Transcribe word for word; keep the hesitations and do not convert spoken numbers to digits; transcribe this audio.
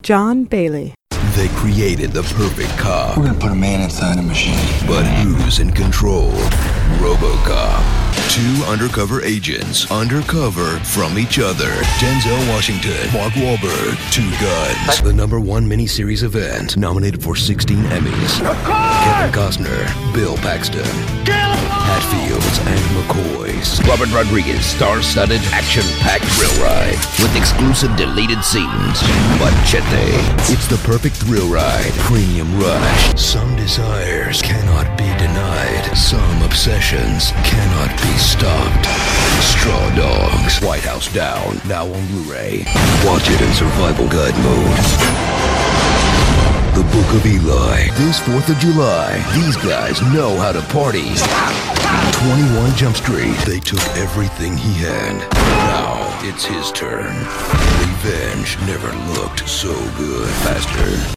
John Bailey. They created the perfect cop. We're gonna put a man inside a machine. But who's in control? RoboCop. Two undercover agents, undercover from each other. Denzel Washington, Mark Wahlberg, Two Guns. The number one miniseries event, nominated for sixteen Emmys. Kevin Costner, Bill Paxton, Hatfields, and McCoys. Robert Rodriguez, star-studded, action-packed thrill ride with exclusive deleted scenes. Machete. It's the perfect thrill ride. Premium rush. Some desires cannot be denied. Some obsessions cannot be stopped. Straw Dogs. White House Down. Now on Blu-ray. Watch it in survival guide mode. The Book of Eli. This fourth of July. These guys know how to party. twenty-one Jump Street. They took everything he had. Now it's his turn. Revenge never looked so good. Faster.